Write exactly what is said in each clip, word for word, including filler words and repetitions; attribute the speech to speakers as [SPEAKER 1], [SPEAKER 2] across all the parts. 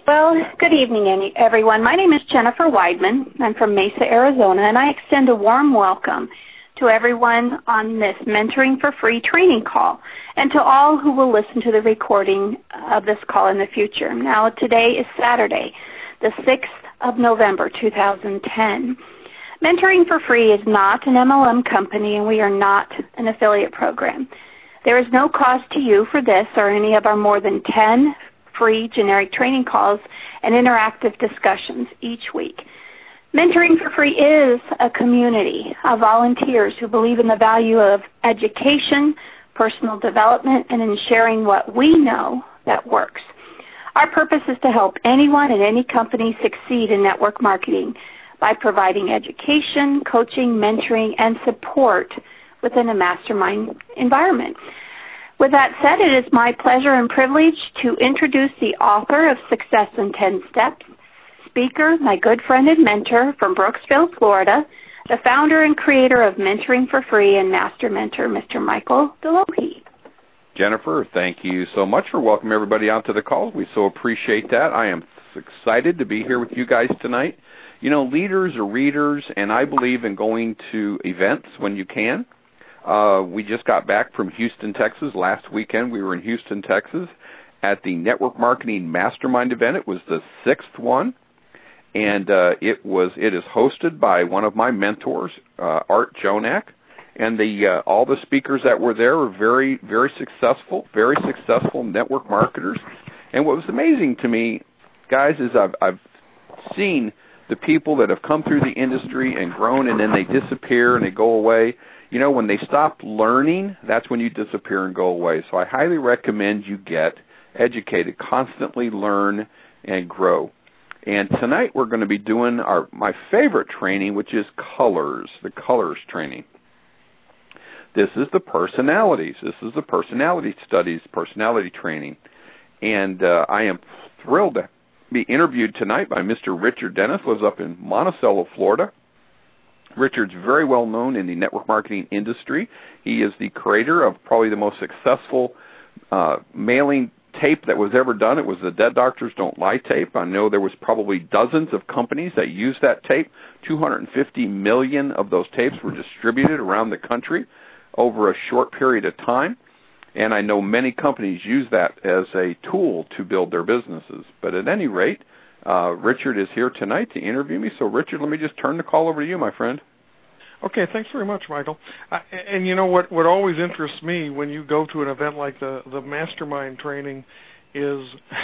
[SPEAKER 1] Well, good evening, any- everyone. My name is Jennifer Weidman. I'm from Mesa, Arizona, and I extend a warm welcome to everyone on this Mentoring for Free training call and to all who will listen to the recording of this call in the future. Now, today is Saturday, the sixth of November, two thousand ten. Mentoring for Free is not an M L M company, and we are not an affiliate program. There is no cost to you for this or any of our more than ten free generic training calls and interactive discussions each week. Mentoring for Free is a community of volunteers who believe in the value of education, personal development, and in sharing what we know that works. Our purpose is to help anyone and any company succeed in network marketing by providing education, coaching, mentoring, and support within a mastermind environment. With that said, it is my pleasure and privilege to introduce the author of Success in ten steps, speaker, my good friend and mentor from Brooksville, Florida, the founder and creator of Mentoring for Free and Master Mentor, Mister Michael Delohe.
[SPEAKER 2] Jennifer, thank you so much for welcoming everybody out to the call. We so appreciate that. I am excited to be here with you guys tonight. You know, leaders are readers, and I believe in going to events when you can. Uh, we just got back from Houston, Texas. Last weekend we were in Houston, Texas at the Network Marketing Mastermind event. It was the sixth one, and uh, it was it is hosted by one of my mentors, uh, Art Jonak, and the uh, all the speakers that were there were very, very successful, very successful network marketers. And what was amazing to me, guys, is I've, I've seen the people that have come through the industry and grown, and then they disappear and they go away. You know, when they stop learning, that's when you disappear and go away. So I highly recommend you get educated, constantly learn and grow. And tonight we're going to be doing our my favorite training, which is colors, the colors training. This is the personalities. This is the personality studies, personality training. And uh, I am thrilled to be interviewed tonight by Mister Richard Dennis, lives up in Monticello, Florida. Richard's very well known in the network marketing industry. He is the creator of probably the most successful uh, mailing tape that was ever done. It was the Dead Doctors Don't Lie tape. I know there was probably dozens of companies that used that tape. two hundred fifty million of those tapes were distributed around the country over a short period of time. And I know many companies use that as a tool to build their businesses. But at any rate, Uh, Richard is here tonight to interview me. So, Richard, let me just turn the call over to you, my friend.
[SPEAKER 3] Okay, thanks very much, Michael. Uh, and you know what, what always interests me when you go to an event like the, the Mastermind training is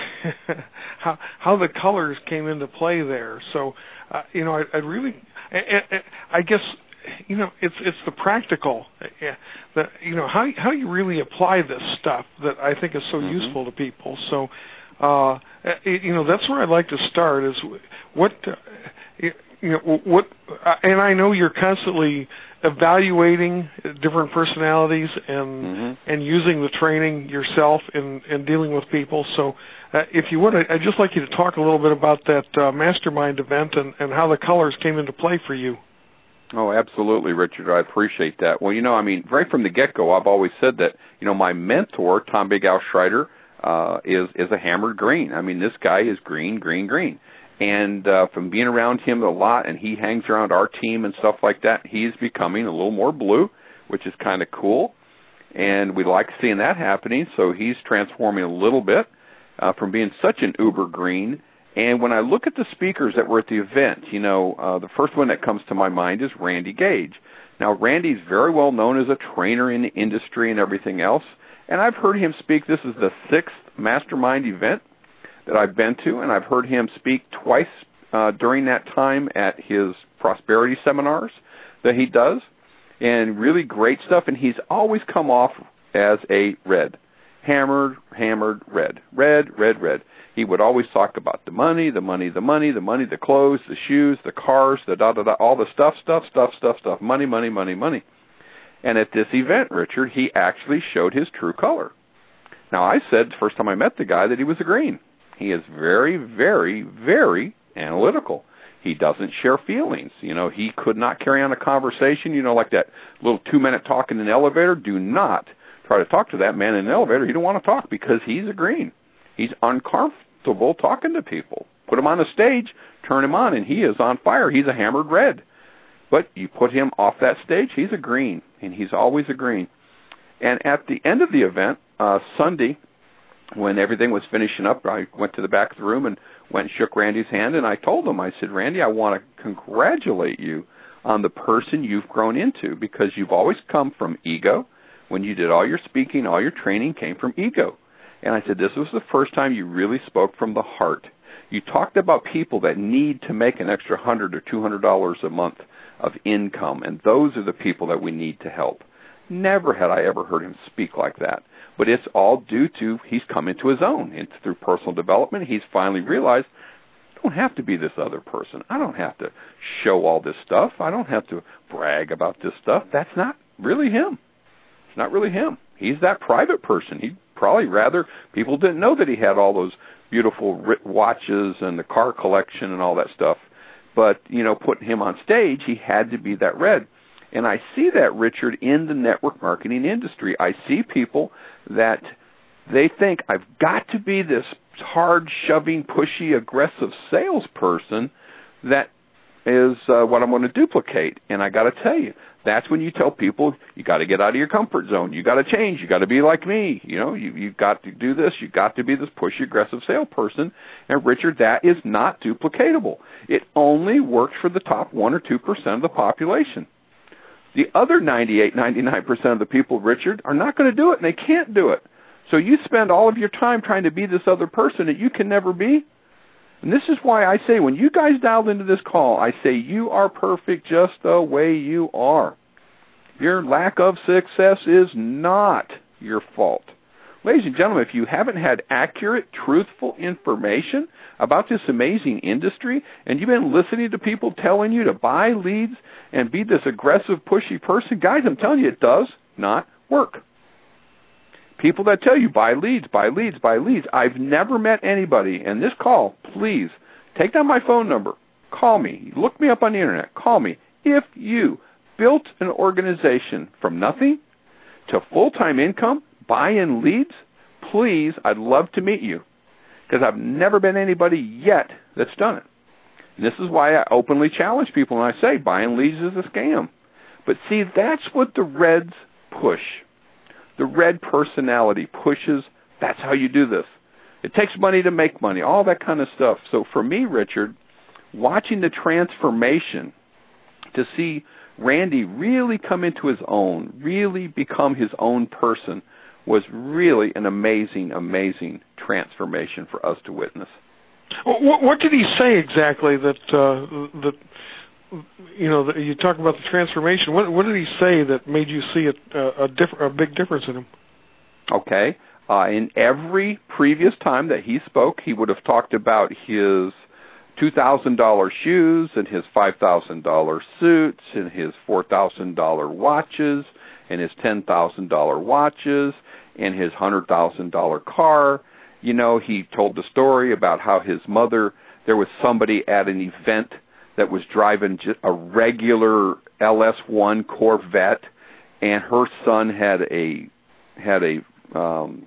[SPEAKER 3] how, how the colors came into play there. So, uh, you know, I, I really, I, I guess, you know, it's it's the practical, uh, the, you know, how, how you really apply this stuff that I think is so mm-hmm. useful to people. So, Uh, you know, that's where I'd like to start is what, uh, you know, what, uh, and I know you're constantly evaluating different personalities and mm-hmm. and using the training yourself in, in dealing with people. So uh, if you would, I'd just like you to talk a little bit about that uh, Mastermind event and, and how the colors came into play for you.
[SPEAKER 2] Oh, absolutely, Richard. I appreciate that. Well, you know, I mean, right from the get-go, I've always said that, you know, my mentor, Tom Big Al Schreider, Uh, is is a hammered green. I mean, this guy is green, green, green. And uh, from being around him a lot, and he hangs around our team and stuff like that, he's becoming a little more blue, which is kind of cool. And we like seeing that happening, so he's transforming a little bit uh, from being such an uber green. And when I look at the speakers that were at the event, you know, uh, the first one that comes to my mind is Randy Gage. Now, Randy's very well known as a trainer in the industry and everything else. And I've heard him speak. This is the sixth Mastermind event that I've been to, and I've heard him speak twice uh, during that time at his prosperity seminars that he does, and really great stuff. And he's always come off as a red, hammered, hammered red, red, red, red. He would always talk about the money, the money, the money, the money, the clothes, the shoes, the cars, the da da da, all the stuff, stuff, stuff, stuff, stuff, money, money, money, money. And at this event, Richard, he actually showed his true color. Now, I said the first time I met the guy that he was a green. He is very, very, very analytical. He doesn't share feelings. You know, he could not carry on a conversation, you know, like that little two-minute talk in an elevator. Do not try to talk to that man in an elevator. He don't want to talk because he's a green. He's uncomf- comfortable talking to people. Put him on the stage, turn him on, and he is on fire. He's a hammered red. But you put him off that stage, he's a green, and he's always a green. And at the end of the event, uh, Sunday, when everything was finishing up, I went to the back of the room and went and shook Randy's hand, and I told him, I said, Randy, I want to congratulate you on the person you've grown into, because you've always come from ego. When you did all your speaking, all your training came from ego. And I said, this was the first time you really spoke from the heart. You talked about people that need to make an extra one hundred dollars or two hundred dollars a month of income, and those are the people that we need to help. Never had I ever heard him speak like that. But it's all due to he's come into his own. It's through personal development. He's finally realized, I don't have to be this other person. I don't have to show all this stuff. I don't have to brag about this stuff. That's not really him. It's not really him. He's that private person. He'd probably rather people didn't know that he had all those beautiful watches and the car collection and all that stuff. But, you know, putting him on stage, he had to be that red. And I see that, Richard, in the network marketing industry. I see people that they think, I've got to be this hard, shoving, pushy, aggressive salesperson that is uh, what I'm going to duplicate. And I got to tell you, that's when you tell people, you got to get out of your comfort zone. You got to change. You got to be like me. You know, you, you've got to do this. You've got to be this pushy, aggressive salesperson. And, Richard, that is not duplicatable. It only works for the top one or two percent of the population. The other ninety-eight, ninety-nine percent of the people, Richard, are not going to do it, and they can't do it. So you spend all of your time trying to be this other person that you can never be. And this is why I say, when you guys dialed into this call, I say you are perfect just the way you are. Your lack of success is not your fault. Ladies and gentlemen, if you haven't had accurate, truthful information about this amazing industry, and you've been listening to people telling you to buy leads and be this aggressive, pushy person, guys, I'm telling you, it does not work. People that tell you, buy leads, buy leads, buy leads. I've never met anybody, and this call, please, take down my phone number. Call me. Look me up on the Internet. Call me. If you built an organization from nothing to full-time income, buy-in leads, please, I'd love to meet you, because I've never been anybody yet that's done it. And this is why I openly challenge people, and I say buying leads is a scam. But see, that's what the Reds push. The red personality pushes, that's how you do this. It takes money to make money, all that kind of stuff. So for me, Richard, watching the transformation to see Randy really come into his own, really become his own person, was really an amazing, amazing transformation for us to witness.
[SPEAKER 3] What, what did he say exactly that, uh, that you know, that you talk about the transformation? What, what did he say that made you see a, a, diff- a big difference in him?
[SPEAKER 2] Okay. Uh, in every previous time that he spoke, he would have talked about his two thousand dollars shoes and his five thousand dollars suits and his four thousand dollars watches and his ten thousand dollars watches and his one hundred thousand dollars car. You know, he told the story about how his mother, there was somebody at an event that was driving just a regular L S one Corvette, and her son had a had a um,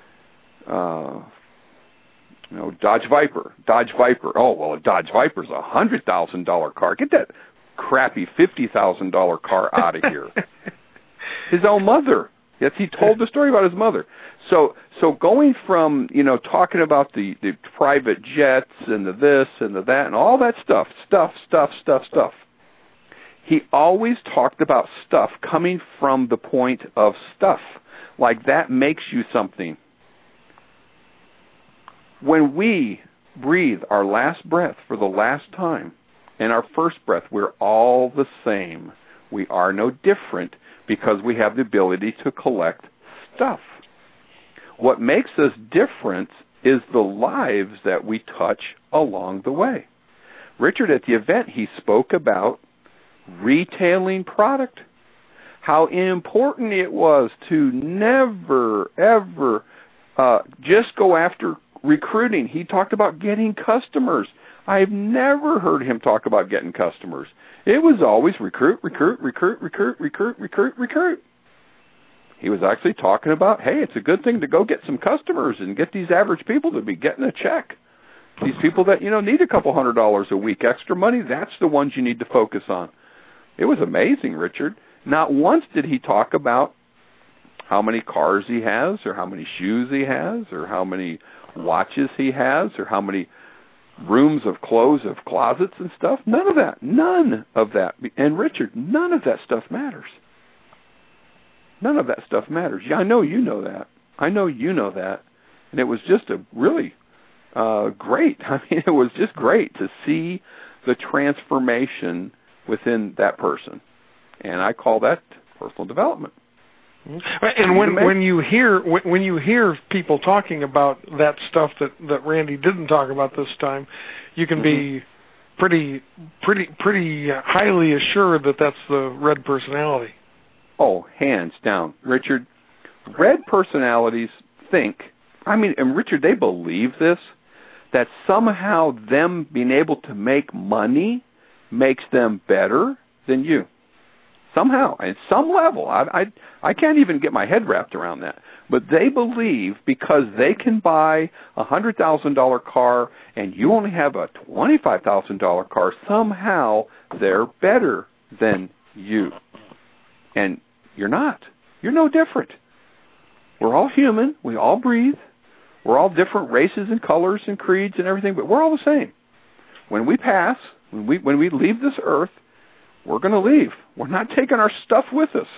[SPEAKER 2] uh, you know Dodge Viper, Dodge Viper. Oh well, a Dodge Viper's a hundred thousand dollar car. Get that crappy fifty thousand dollar car out of here. His own mother. Yes, he told the story about his mother. So, so going from, you know, talking about the, the private jets and the this and the that and all that stuff, stuff, stuff, stuff, stuff, he always talked about stuff coming from the point of stuff. Like that makes you something. When we breathe our last breath for the last time and our first breath, we're all the same. We are no different because we have the ability to collect stuff. What makes us different is the lives that we touch along the way. Richard, at the event, he spoke about retailing product, how important it was to never, ever uh, just go after recruiting. He talked about getting customers. I've never heard him talk about getting customers. It was always recruit, recruit, recruit, recruit, recruit, recruit, recruit. He was actually talking about, hey, it's a good thing to go get some customers and get these average people to be getting a check. These people that, you know, need a couple hundred dollars a week extra money, that's the ones you need to focus on. It was amazing, Richard. Not once did he talk about how many cars he has, or how many shoes he has, or how many watches he has, or how many rooms of clothes, of closets and stuff. None of that. None of that. And Richard, none of that stuff matters. None of that stuff matters. Yeah, I know you know that. I know you know that. And it was just a really uh, great. I mean, it was just great to see the transformation within that person. And I call that personal development.
[SPEAKER 3] And when when you hear when you hear people talking about that stuff that, that Randy didn't talk about this time, you can be pretty pretty pretty highly assured that that's the red personality.
[SPEAKER 2] Oh, hands down, Richard. Red personalities think. I mean, and Richard, they believe this, that somehow them being able to make money makes them better than you. Somehow, at some level, I, I I can't even get my head wrapped around that. But they believe because they can buy a hundred thousand dollar car and you only have a twenty five thousand dollar car, somehow they're better than you. And you're not. You're no different. We're all human. We all breathe. We're all different races and colors and creeds and everything, but we're all the same. When we pass, when we when we leave this earth, we're going to leave. We're not taking our stuff with us.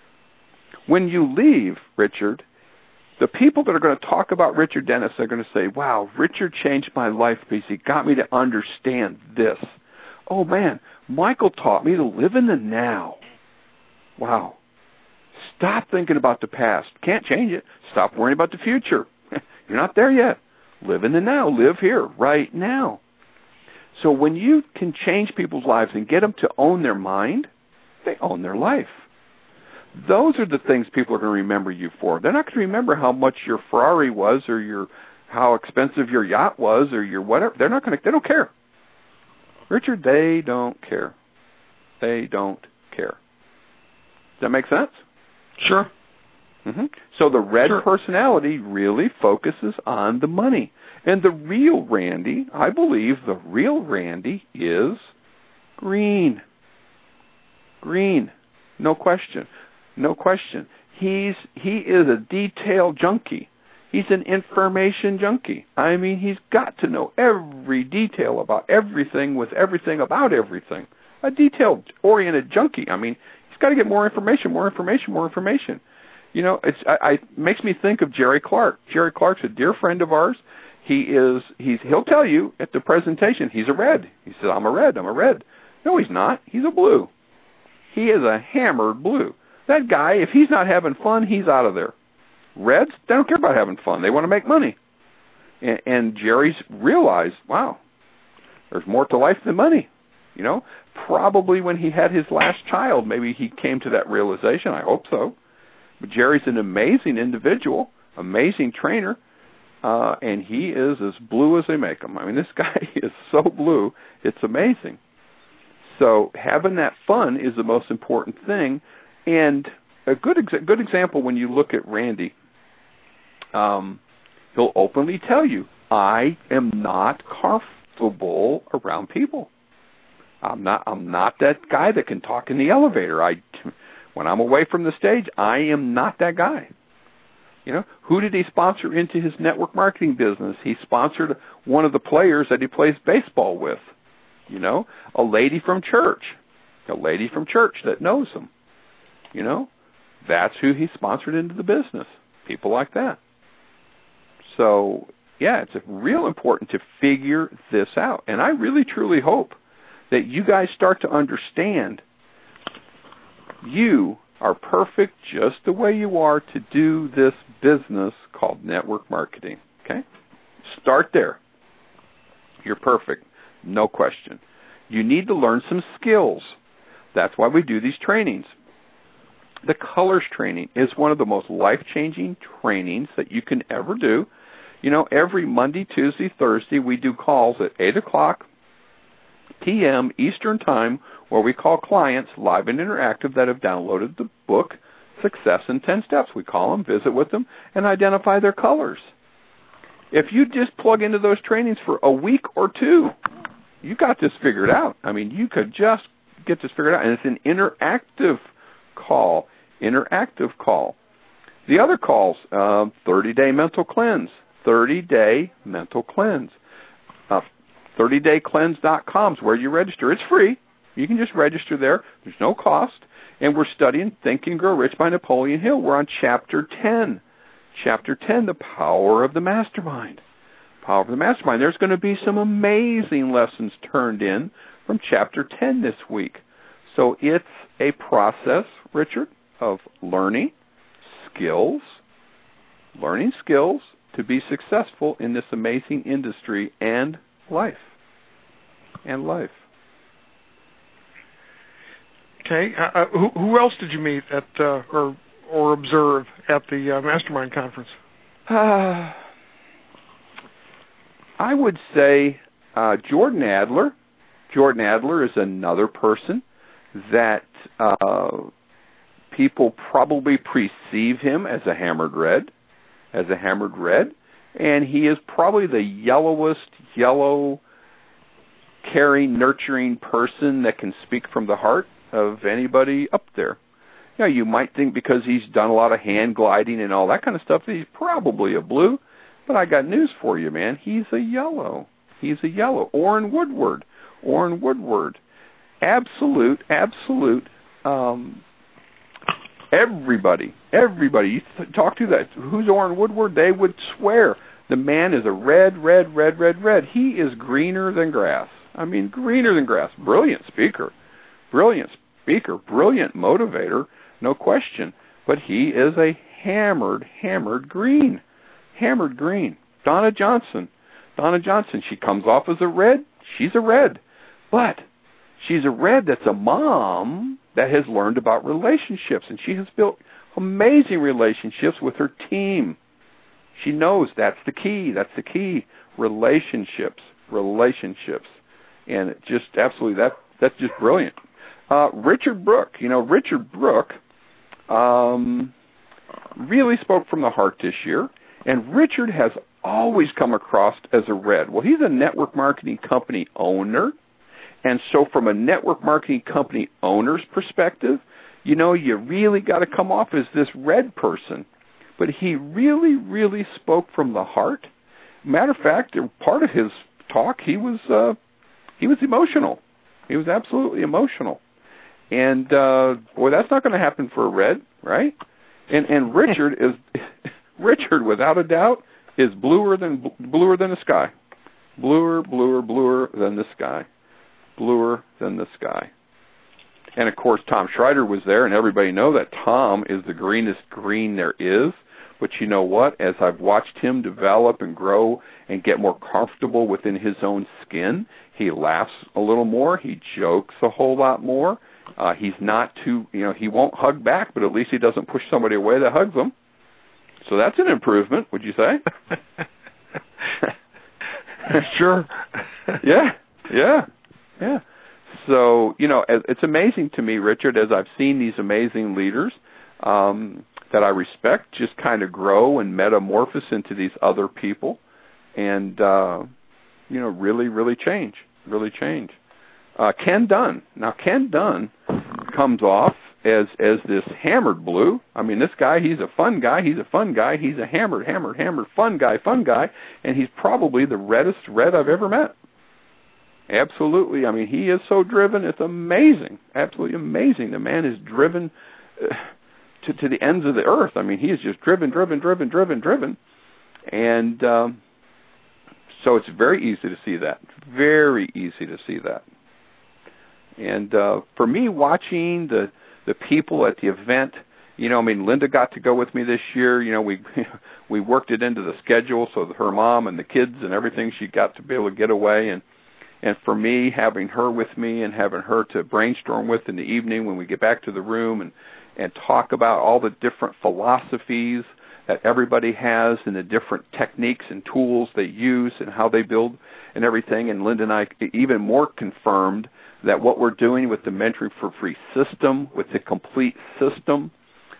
[SPEAKER 2] When you leave, Richard, the people that are going to talk about Richard Dennis are going to say, wow, Richard changed my life because he got me to understand this. Oh, man, Michael taught me to live in the now. Wow. Stop thinking about the past. Can't change it. Stop worrying about the future. You're not there yet. Live in the now. Live here, right now. So when you can change people's lives and get them to own their mind, they own their life. Those are the things people are going to remember you for. They're not going to remember how much your Ferrari was or your how expensive your yacht was or your whatever. They're not going to. They don't care. Richard, they don't care. They don't care. Does that make sense?
[SPEAKER 3] Sure.
[SPEAKER 2] Mm-hmm. So the red
[SPEAKER 3] sure.
[SPEAKER 2] personality really focuses on the money. And the real Randy, I believe the real Randy is green. Green. No question. No question. He's he is a detail junkie. He's an information junkie. I mean, he's got to know every detail about everything with everything about everything. A detail-oriented junkie. I mean, he's got to get more information, more information, more information. You know, it's I, I it makes me think of Jerry Clark. Jerry Clark's a dear friend of ours. He is he's he'll tell you at the presentation he's a red. He says, I'm a red, I'm a red. No, he's not. He's a blue. He is a hammered blue. That guy, if he's not having fun, he's out of there. Reds, they don't care about having fun. They want to make money. And, and Jerry's realized, wow, there's more to life than money. You know, probably when he had his last child, maybe he came to that realization. I hope so. But Jerry's an amazing individual, amazing trainer, uh, and he is as blue as they make them. I mean, this guy is so blue, it's amazing. So having that fun is the most important thing. And a good exa- good example when you look at Randy, um, he'll openly tell you, I am not comfortable around people. I'm not I'm not that guy that can talk in the elevator. I When I'm away from the stage, I am not that guy. You know, who did he sponsor into his network marketing business? He sponsored one of the players that he plays baseball with. You know, a lady from church, a lady from church that knows him. You know, that's who he sponsored into the business. People like that. So, yeah, it's real important to figure this out. And I really, truly hope that you guys start to understand you are perfect just the way you are to do this business called network marketing. Okay? Start there. You're perfect. No question. You need to learn some skills. That's why we do these trainings. The colors training is one of the most life-changing trainings that you can ever do. You know, every Monday, Tuesday, Thursday, we do calls at eight o'clock p.m. Eastern Time where we call clients live and interactive that have downloaded the book, Success in ten steps. We call them, visit with them, and identify their colors. If you just plug into those trainings for a week or two, you got this figured out. I mean, you could just get this figured out. And it's an interactive call, interactive call. The other calls, uh, thirty-day mental cleanse, thirty-day mental cleanse. Uh, thirty day cleanse dot com is where you register. It's free. You can just register there. There's no cost. And we're studying Think and Grow Rich by Napoleon Hill. We're on Chapter ten. Chapter ten, The Power of the Mastermind. Power of the Mastermind. There's going to be some amazing lessons turned in from Chapter ten this week. So it's a process, Richard, of learning skills, learning skills to be successful in this amazing industry and life. And life.
[SPEAKER 3] Okay. Uh, who, who else did you meet at uh, or or observe at the uh, Mastermind conference?
[SPEAKER 2] Uh, I would say uh, Jordan Adler. Jordan Adler is another person that uh, people probably perceive him as a hammered red, as a hammered red, and he is probably the yellowest, yellow, caring, nurturing person that can speak from the heart of anybody up there. You know, you might think because he's done a lot of hand gliding and all that kind of stuff that he's probably a blue, but I got news for you, man. He's a yellow. He's a yellow. Orrin Woodward. Orrin Woodward. Absolute, absolute, um, everybody, everybody you th- talk to that, who's Orrin Woodward, they would swear the man is a red, red, red, red, red. He is greener than grass. I mean, greener than grass. Brilliant speaker. Brilliant speaker. Brilliant motivator. No question. But he is a hammered, hammered green. Hammered green. Donna Johnson. Donna Johnson, she comes off as a red. She's a red. But she's a red that's a mom that has learned about relationships, and she has built amazing relationships with her team. She knows that's the key. That's the key. Relationships. Relationships. And it just absolutely, that that's just brilliant. Uh, Richard Brooke. You know, Richard Brooke um, really spoke from the heart this year, and Richard has always come across as a red. Well, he's a network marketing company owner. And so from a network marketing company owner's perspective, you know, you really got to come off as this red person. But he really, really spoke from the heart. Matter of fact, part of his talk, he was uh, he was emotional. He was absolutely emotional. And, uh, boy, that's not going to happen for a red, right? And and Richard is, Richard, without a doubt, is bluer than bluer than the sky. Bluer, bluer, bluer than the sky. Bluer than the sky. And, of course, Tom Schreider was there, and everybody know that Tom is the greenest green there is. But you know what? As I've watched him develop and grow and get more comfortable within his own skin, he laughs a little more. He jokes a whole lot more. Uh, he's not too, you know, he won't hug back, but at least he doesn't push somebody away that hugs him. So that's an improvement, would you say?
[SPEAKER 3] Sure.
[SPEAKER 2] Yeah, yeah. Yeah. So, you know, it's amazing to me, Richard, as I've seen these amazing leaders um, that I respect just kind of grow and metamorphose into these other people and, uh, you know, really, really change, really change. Uh, Ken Dunn. Now, Ken Dunn comes off as as this hammered blue. I mean, this guy, he's a fun guy. He's a fun guy. He's a hammered, hammered, hammered, fun guy, fun guy, and he's probably the reddest red I've ever met. Absolutely. I mean, he is so driven. It's amazing. Absolutely amazing. The man is driven uh, to, to the ends of the earth. I mean, he is just driven, driven, driven, driven, driven. And um, so it's very easy to see that. Very easy to see that. And uh, for me, watching the the people at the event, you know, I mean, Linda got to go with me this year. You know, we we worked it into the schedule so that her mom and the kids and everything, she got to be able to get away. And And for me, having her with me and having her to brainstorm with in the evening when we get back to the room and, and talk about all the different philosophies that everybody has and the different techniques and tools they use and how they build and everything. And Linda and I even more confirmed that what we're doing with the Mentoring for Free system, with the complete system,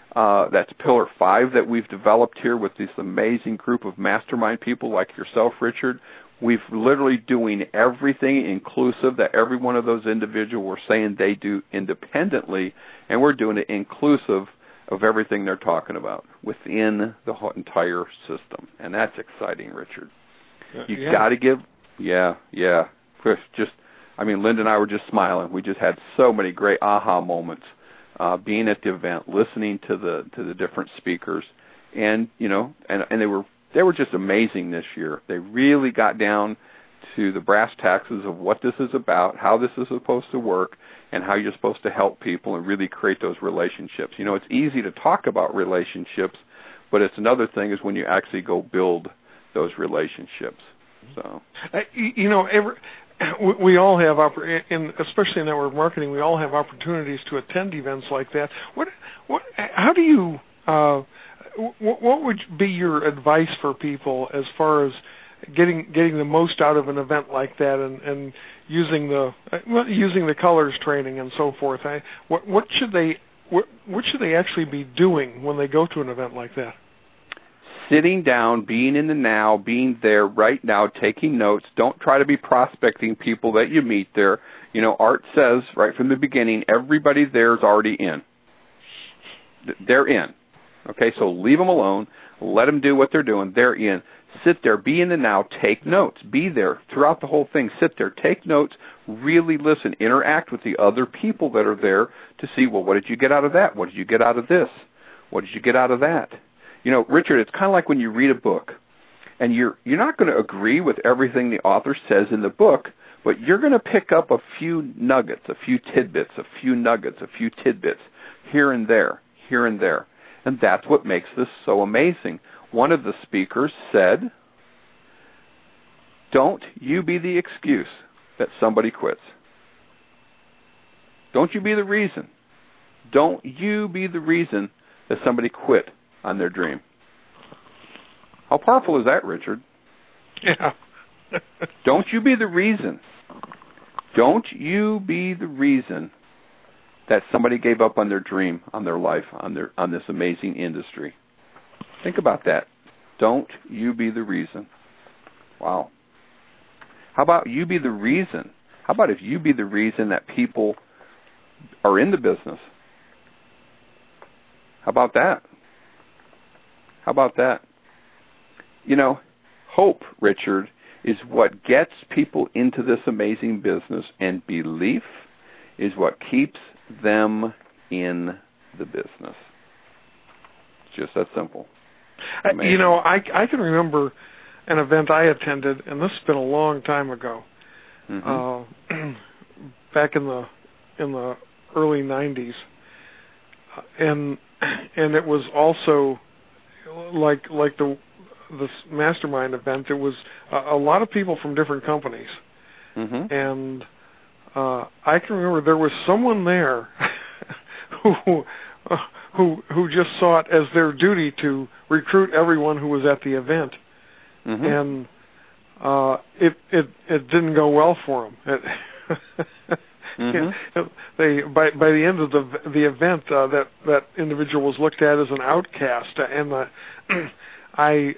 [SPEAKER 2] Uh, that's pillar five that we've developed here with this amazing group of mastermind people like yourself, Richard. We've literally doing everything inclusive that every one of those individuals were saying they do independently, and we're doing it inclusive of everything they're talking about within the whole entire system. And that's exciting, Richard.
[SPEAKER 3] Uh,
[SPEAKER 2] You
[SPEAKER 3] yeah.
[SPEAKER 2] got to give, yeah, yeah. Just, I mean, Linda and I were just smiling. We just had so many great aha moments, uh, being at the event, listening to the to the different speakers, and you know, and and they were they were just amazing this year. They really got down to the brass taxes of what this is about, how this is supposed to work, and how you're supposed to help people and really create those relationships. You know, it's easy to talk about relationships, but it's another thing is when you actually go build those relationships. So,
[SPEAKER 3] uh, you, you know, every, we, we all have, oppor- in, especially in network marketing, we all have opportunities to attend events like that. What, what, how do you, uh, what, what would be your advice for people as far as getting getting the most out of an event like that, and, and using the well, using the colors training and so forth? I, what what should they what, what should they actually be doing when they go to an event like that?
[SPEAKER 2] Sitting down, being in the now, being there right now, taking notes. Don't try to be prospecting people that you meet there. You know, Art says right from the beginning, everybody there is already in. They're in. Okay, so leave them alone. Let them do what they're doing. They're in. Sit there, be in the now, take notes. Be there throughout the whole thing. Sit there, take notes, really listen, interact with the other people that are there to see, well, what did you get out of that? What did you get out of this? What did you get out of that? You know, Richard, it's kind of like when you read a book, and you're you're not going to agree with everything the author says in the book, but you're going to pick up a few nuggets, a few tidbits, a few nuggets, a few tidbits here and there, here and there. And that's what makes this so amazing. One of the speakers said, don't you be the excuse that somebody quits. Don't you be the reason. Don't you be the reason that somebody quit on their dream. How powerful is that, Richard?
[SPEAKER 3] Yeah.
[SPEAKER 2] Don't you be the reason. Don't you be the reason that somebody gave up on their dream, on their life, on their on this amazing industry. Think about that. Don't you be the reason. Wow. How about you be the reason? How about if you be the reason that people are in the business? How about that? How about that? You know, hope, Richard, is what gets people into this amazing business, and belief is what keeps them in the business. It's just that simple.
[SPEAKER 3] Amazing. You know, I, I can remember an event I attended, and this has been a long time ago, mm-hmm. uh, back in the in the early nineties, and and it was also like like the this mastermind event. It was a, a lot of people from different companies, mm-hmm. and uh, I can remember there was someone there who. Uh, who who just saw it as their duty to recruit everyone who was at the event, mm-hmm. and uh, it it it didn't go well for them. It, mm-hmm. they by by the end of the the event, uh, that that individual was looked at as an outcast, and uh, I,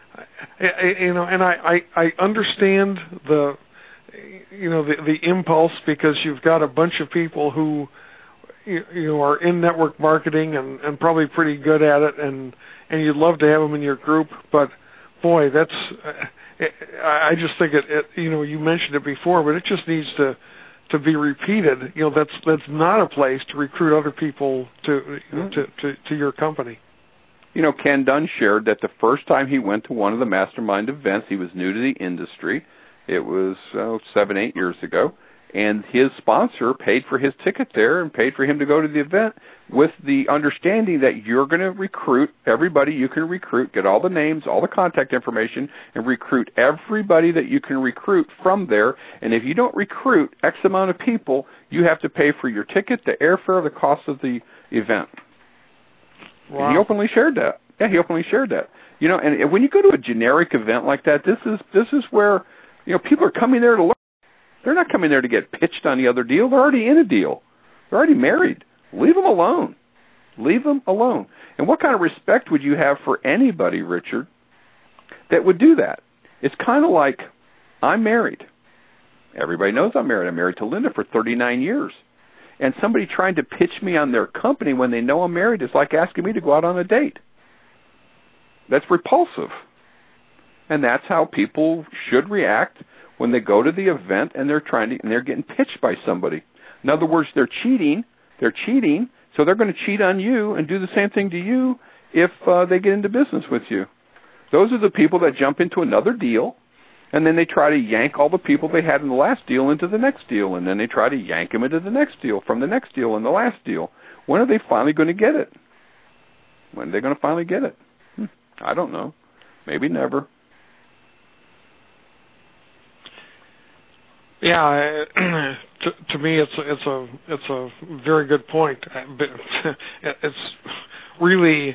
[SPEAKER 3] I you know, and I, I I understand the you know the the impulse, because you've got a bunch of people who. You, you know, are in network marketing and, and probably pretty good at it, and, and you'd love to have them in your group. But boy, that's uh, it, I just think it, it. You know, you mentioned it before, but it just needs to to be repeated. You know, that's that's not a place to recruit other people to you know, to, to to your company.
[SPEAKER 2] You know, Ken Dunn shared that the first time he went to one of the mastermind events, he was new to the industry. It was oh, seven, eight years ago. And his sponsor paid for his ticket there and paid for him to go to the event with the understanding that you're going to recruit everybody you can recruit, get all the names, all the contact information, and recruit everybody that you can recruit from there. And if you don't recruit X amount of people, you have to pay for your ticket, the airfare, the cost of the event.
[SPEAKER 3] Wow.
[SPEAKER 2] And he openly shared that. Yeah, he openly shared that. You know, and when you go to a generic event like that, this is this is where, you know, people are coming there to learn. They're not coming there to get pitched on the other deal. They're already in a deal. They're already married. Leave them alone. Leave them alone. And what kind of respect would you have for anybody, Richard, that would do that? It's kind of like, I'm married. Everybody knows I'm married. I'm married to Linda for thirty-nine years. And somebody trying to pitch me on their company when they know I'm married is like asking me to go out on a date. That's repulsive. And that's how people should react when they go to the event and they're trying to, and they're getting pitched by somebody. In other words, they're cheating. They're cheating, so they're going to cheat on you and do the same thing to you if uh, they get into business with you. Those are the people that jump into another deal, and then they try to yank all the people they had in the last deal into the next deal, and then they try to yank them into the next deal from the next deal and the last deal. When are they finally going to get it? When are they going to finally get it? Hmm, I don't know. Maybe never.
[SPEAKER 3] Yeah, to, to me, it's a, it's a it's a very good point. It's really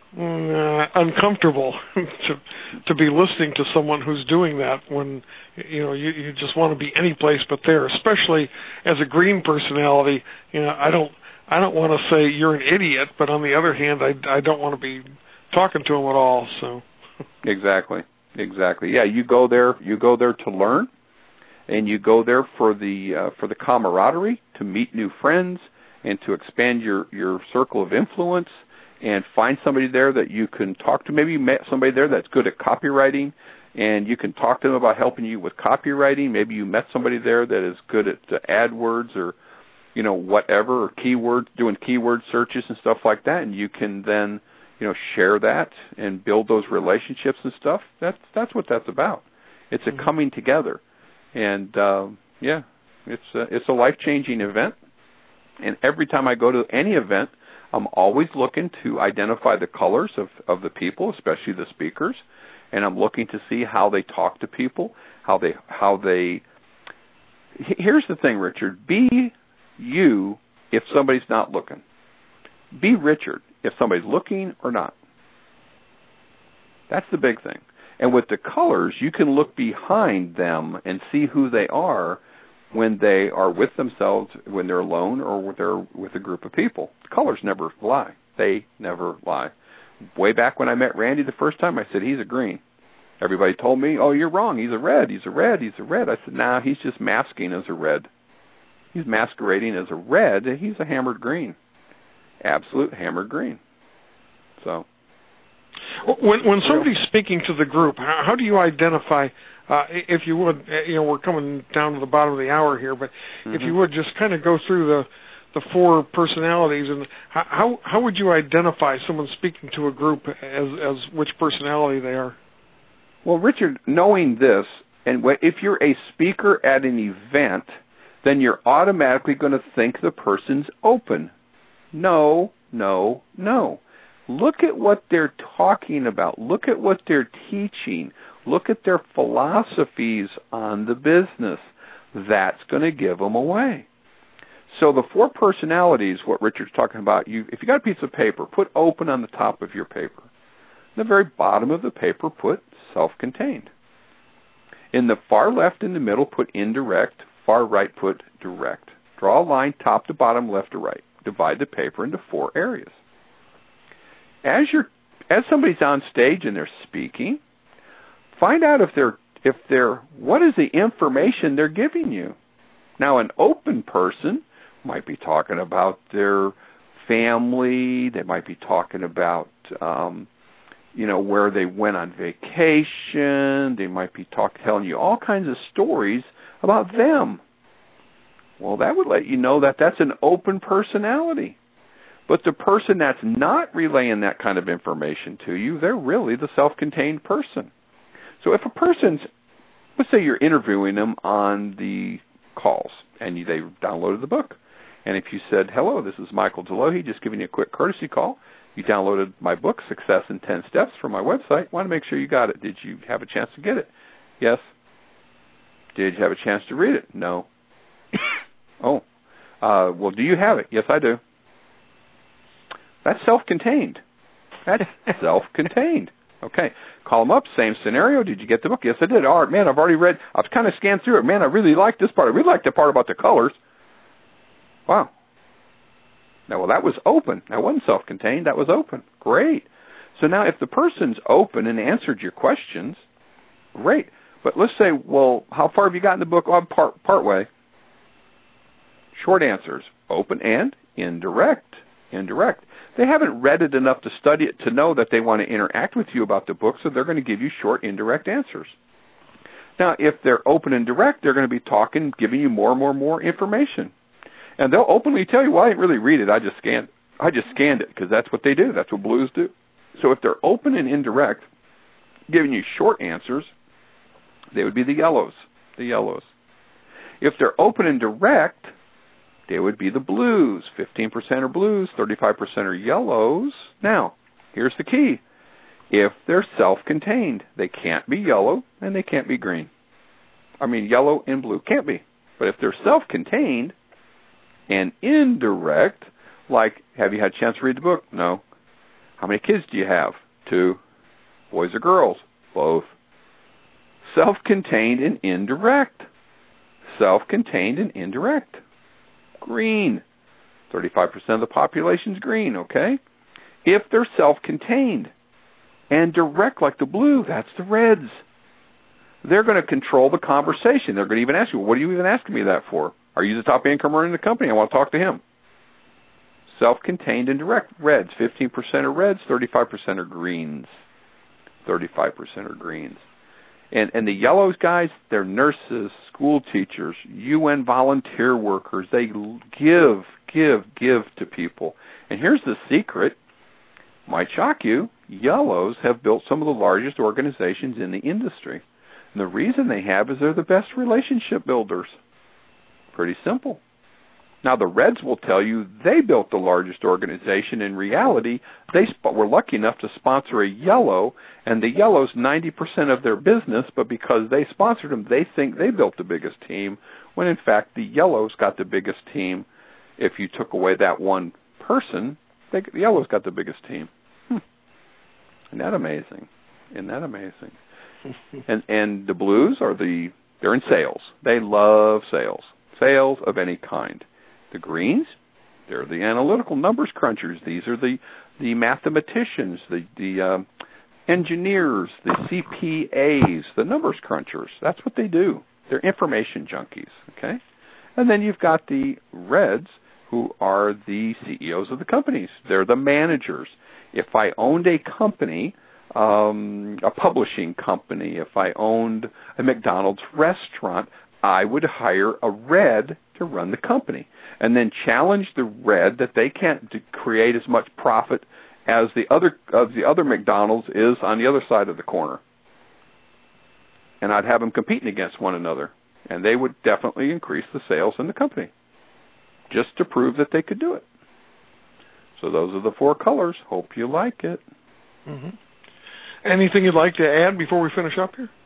[SPEAKER 3] uh, uncomfortable to to be listening to someone who's doing that when you know you, you just want to be any place but there. Especially as a green personality, you know, I don't I don't want to say you're an idiot, but on the other hand, I I don't want to be talking to them at all. So
[SPEAKER 2] exactly, exactly. Yeah, you go there. You go there to learn. And you go there for the uh, for the camaraderie, to meet new friends, and to expand your, your circle of influence, and find somebody there that you can talk to. Maybe you met somebody there that's good at copywriting, and you can talk to them about helping you with copywriting. Maybe you met somebody there that is good at uh, AdWords or, you know, whatever, or keywords, doing keyword searches and stuff like that, and you can then, you know, share that and build those relationships and stuff. That's that's what that's about. It's a coming together. And, uh, yeah, it's a, it's a life-changing event. And every time I go to any event, I'm always looking to identify the colors of, of the people, especially the speakers. And I'm looking to see how they talk to people, how they, how they, here's the thing, Richard, be you if somebody's not looking. Be Richard if somebody's looking or not. That's the big thing. And with the colors, you can look behind them and see who they are when they are with themselves, when they're alone, or when they're with a group of people. The colors never lie. They never lie. Way back when I met Randy the first time, I said, he's a green. Everybody told me, oh, you're wrong. He's a red. He's a red. He's a red. I said, nah, he's just masking as a red. He's masquerading as a red. He's a hammered green. Absolute hammered green. So...
[SPEAKER 3] When when somebody's speaking to the group, how, how do you identify, uh, if you would, you know, we're coming down to the bottom of the hour here, but mm-hmm. if you would just kind of go through the, the four personalities, and how how would you identify someone speaking to a group as, as which personality they are?
[SPEAKER 2] Well, Richard, knowing this, and if you're a speaker at an event, then you're automatically going to think the person's open. No, no, no. Look at what they're talking about. Look at what they're teaching. Look at their philosophies on the business. That's going to give them away. So the four personalities, what Richard's talking about, you, if you got a piece of paper, put open on the top of your paper. In the very bottom of the paper, put self-contained. In the far left in the middle, put indirect. Far right, put direct. Draw a line top to bottom, left to right. Divide the paper into four areas. As you're, as somebody's on stage and they're speaking, find out if they're, if they're, what is the information they're giving you? Now, an open person might be talking about their family. They might be talking about, um, you know, where they went on vacation. They might be talk, telling you all kinds of stories about them. Well, that would let you know that that's an open personality. But the person that's not relaying that kind of information to you, they're really the self-contained person. So if a person's, let's say you're interviewing them on the calls, and you, they downloaded the book. And if you said, hello, this is Michael Delohe, just giving you a quick courtesy call. You downloaded my book, Success in ten Steps, from my website. Want to make sure you got it. Did you have a chance to get it? Yes. Did you have a chance to read it? No. Oh. Uh, well, do you have it? Yes, I do. That's self-contained. That's self-contained. Okay. Call them up. Same scenario. Did you get the book? Yes, I did. All right, man, I've already read. I've kind of scanned through it. Man, I really like this part. I really like the part about the colors. Wow. Now, well, that was open. That wasn't self-contained. That was open. Great. So now if the person's open and answered your questions, great. But let's say, well, how far have you gotten the book? Oh, part, part way. Short answers, open and indirect. Indirect. They haven't read it enough to study it to know that they want to interact with you about the book, so they're going to give you short, indirect answers. Now, if they're open and direct, they're going to be talking, giving you more and more and more information. And they'll openly tell you, well, I didn't really read it. I just scanned, I just scanned it, because that's what they do. That's what blues do. So if they're open and indirect, giving you short answers, they would be the yellows. The yellows. If they're open and direct, they would be the blues. fifteen percent are blues, thirty-five percent are yellows. Now, here's the key. If they're self-contained, they can't be yellow and they can't be green. I mean, yellow and blue can't be. But if they're self-contained and indirect, like, have you had a chance to read the book? No. How many kids do you have? Two. Boys or girls? Both. Self-contained and indirect. Self-contained and indirect. Green. thirty-five percent of the population's green, okay? If they're self-contained and direct like the blue, that's the reds. They're going to control the conversation. They're going to even ask you, what are you even asking me that for? Are you the top income earner in the company? I want to talk to him. Self-contained and direct, reds. fifteen percent are reds, thirty-five percent are greens. thirty-five percent are greens. And and the yellows, guys, they're nurses, school teachers, U N volunteer workers. They give, give, give to people. And here's the secret. Might shock you. Yellows have built some of the largest organizations in the industry. And the reason they have is they're the best relationship builders. Pretty simple. Now, the reds will tell you they built the largest organization. In reality, they sp- were lucky enough to sponsor a yellow, and the yellow's ninety percent of their business, but because they sponsored them, they think they built the biggest team, when in fact the yellows got the biggest team. If you took away that one person, they, the yellows got the biggest team. Hmm. Isn't that amazing? Isn't that amazing? and and the blues are the, they're in sales. They love sales. Sales of any kind. The greens, they're the analytical numbers crunchers. These are the, the mathematicians, the, the um, engineers, the C P As, the numbers crunchers. That's what they do. They're information junkies, okay? And then you've got the reds, who are the C E Os of the companies. They're the managers. If I owned a company, um, a publishing company, if I owned a McDonald's restaurant, I would hire a red to run the company and then challenge the red that they can't create as much profit as the other of the other McDonald's is on the other side of the corner. And I'd have them competing against one another, and they would definitely increase the sales in the company just to prove that they could do it. So those are the four colors. Hope you like it.
[SPEAKER 3] Mm-hmm. Anything you'd like to add before we finish up here?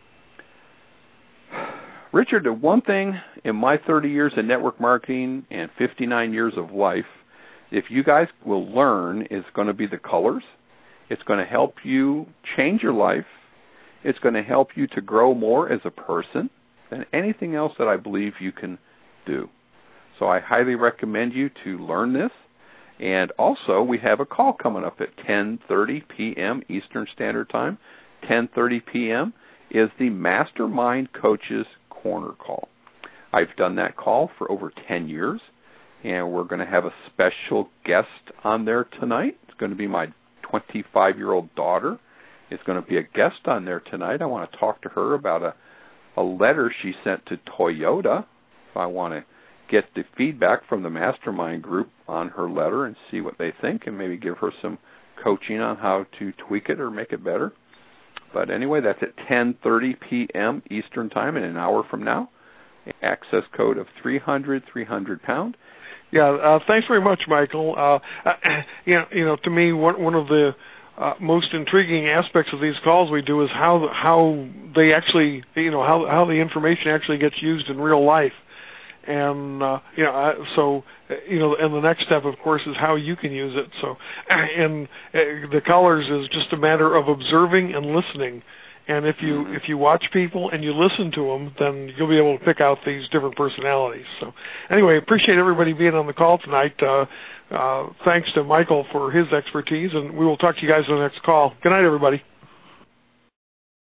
[SPEAKER 2] Richard, the one thing in my thirty years in network marketing and fifty-nine years of life, if you guys will learn, is going to be the colors. It's going to help you change your life. It's going to help you to grow more as a person than anything else that I believe you can do. So I highly recommend you to learn this. And also, we have a call coming up at ten thirty p.m. Eastern Standard Time. ten thirty p.m. is the Mastermind Coaches Corner call. I've done that call for over ten years, and we're going to have a special guest on there tonight. It's going to be my twenty-five-year-old daughter. It's going to be a guest on there tonight. I want to talk to her about a, a letter she sent to Toyota. So I want to get the feedback from the Mastermind group on her letter and see what they think and maybe give her some coaching on how to tweak it or make it better. But anyway, that's at ten thirty p.m. Eastern Time in an hour from now. Access code of three hundred, three hundred pound.
[SPEAKER 3] Yeah, uh, thanks very much, Michael. Uh, uh, you know, you know, to me, one, one of the uh, most intriguing aspects of these calls we do is how how they actually, you know, how how the information actually gets used in real life. And, uh, you know, uh, so, you know, and the next step, of course, is how you can use it. So, and uh, the colors is just a matter of observing and listening. And if you mm-hmm. if you watch people and you listen to them, then you'll be able to pick out these different personalities. So anyway, appreciate everybody being on the call tonight. Uh, uh, thanks to Michael for his expertise, and we will talk to you guys on the next call. Good night, everybody.